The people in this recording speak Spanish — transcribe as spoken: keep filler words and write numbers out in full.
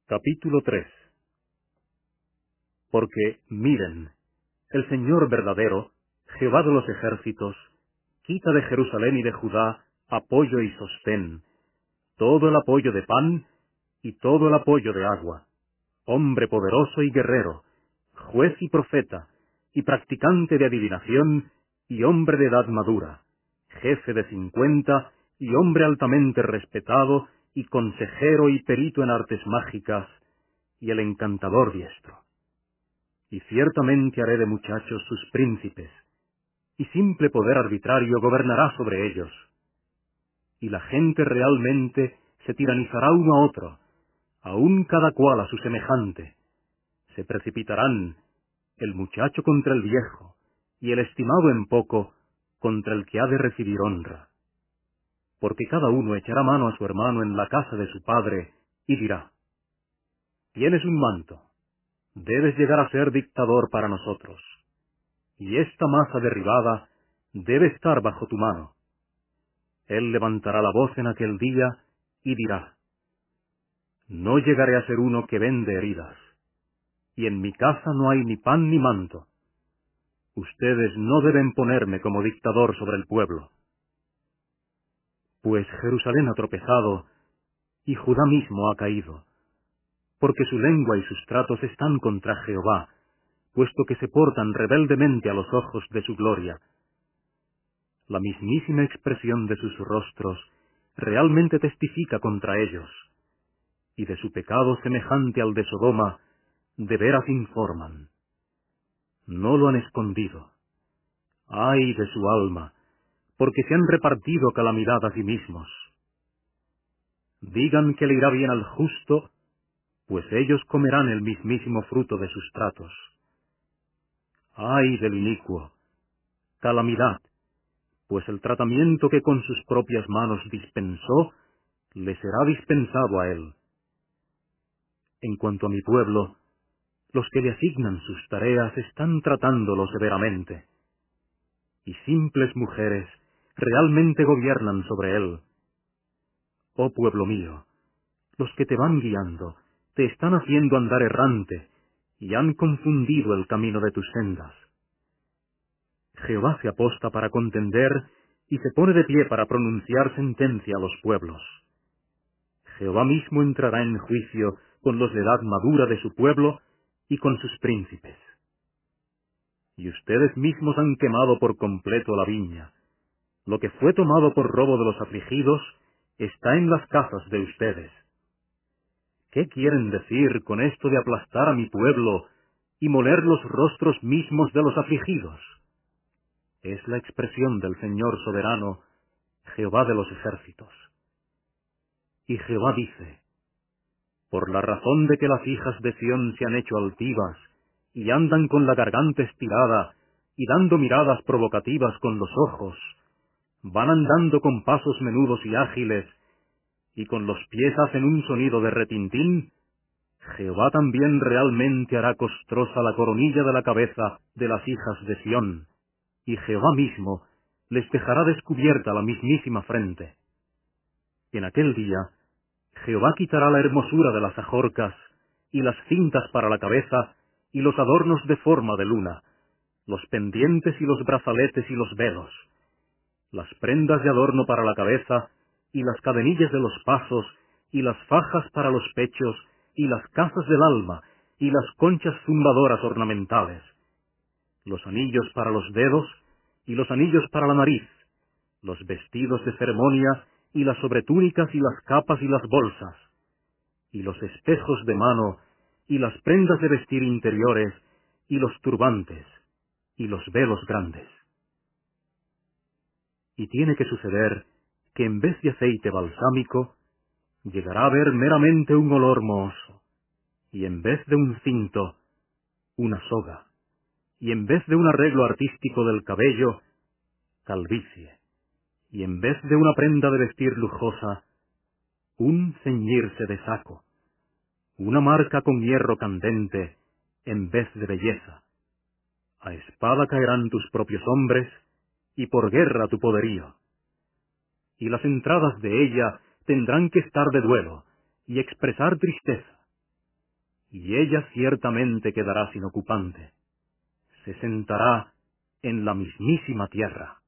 Capítulo tres. Porque, miren, el Señor verdadero, Jehová de los ejércitos, quita de Jerusalén y de Judá apoyo y sostén, todo el apoyo de pan y todo el apoyo de agua, hombre poderoso y guerrero, juez y profeta, y practicante de adivinación, y hombre de edad madura, jefe de cincuenta, y hombre altamente respetado, y consejero y perito en artes mágicas, y el encantador diestro. Y ciertamente haré de muchachos sus príncipes, y simple poder arbitrario gobernará sobre ellos. Y la gente realmente se tiranizará uno a otro, aun cada cual a su semejante. Se precipitarán el muchacho contra el viejo, y el estimado en poco contra el que ha de recibir honra. Porque cada uno echará mano a su hermano en la casa de su padre, y dirá: tienes un manto, debes llegar a ser dictador para nosotros, y esta masa derribada debe estar bajo tu mano. Él levantará la voz en aquel día, y dirá: no llegaré a ser uno que vende heridas, y en mi casa no hay ni pan ni manto. Ustedes no deben ponerme como dictador sobre el pueblo. Pues Jerusalén ha tropezado, y Judá mismo ha caído, porque su lengua y sus tratos están contra Jehová, puesto que se portan rebeldemente a los ojos de su gloria. La mismísima expresión de sus rostros realmente testifica contra ellos, y de su pecado semejante al de Sodoma, de veras informan. No lo han escondido. ¡Ay de su alma! Porque se han repartido calamidad a sí mismos. Digan que le irá bien al justo, pues ellos comerán el mismísimo fruto de sus tratos. ¡Ay del inicuo! Calamidad, pues el tratamiento que con sus propias manos dispensó, le será dispensado a él. En cuanto a mi pueblo, los que le asignan sus tareas están tratándolo severamente, y simples mujeres realmente gobiernan sobre él. Oh pueblo mío, los que te van guiando te están haciendo andar errante, y han confundido el camino de tus sendas. Jehová se aposta para contender, y se pone de pie para pronunciar sentencia a los pueblos. Jehová mismo entrará en juicio con los de edad madura de su pueblo y con sus príncipes. Y ustedes mismos han quemado por completo la viña. Lo que fue tomado por robo de los afligidos está en las casas de ustedes. ¿Qué quieren decir con esto de aplastar a mi pueblo y moler los rostros mismos de los afligidos? Es la expresión del Señor soberano, Jehová de los ejércitos. Y Jehová dice: por la razón de que las hijas de Sión se han hecho altivas, y andan con la garganta estirada, y dando miradas provocativas con los ojos, van andando con pasos menudos y ágiles, y con los pies hacen un sonido de retintín, Jehová también realmente hará costrosa la coronilla de la cabeza de las hijas de Sión, y Jehová mismo les dejará descubierta la mismísima frente. Y en aquel día Jehová quitará la hermosura de las ajorcas, y las cintas para la cabeza, y los adornos de forma de luna, los pendientes y los brazaletes y los velos, las prendas de adorno para la cabeza, y las cadenillas de los pasos, y las fajas para los pechos, y las casas del alma, y las conchas zumbadoras ornamentales, los anillos para los dedos, y los anillos para la nariz, los vestidos de ceremonia, y las sobretúnicas y las capas y las bolsas, y los espejos de mano, y las prendas de vestir interiores, y los turbantes, y los velos grandes. Y tiene que suceder que en vez de aceite balsámico, llegará a haber meramente un olor mohoso, y en vez de un cinto, una soga, y en vez de un arreglo artístico del cabello, calvicie, y en vez de una prenda de vestir lujosa, un ceñirse de saco, una marca con hierro candente en vez de belleza. A espada caerán tus propios hombres, y por guerra tu poderío. Y las entradas de ella tendrán que estar de duelo, y expresar tristeza, y ella ciertamente quedará sin ocupante. Se sentará en la mismísima tierra.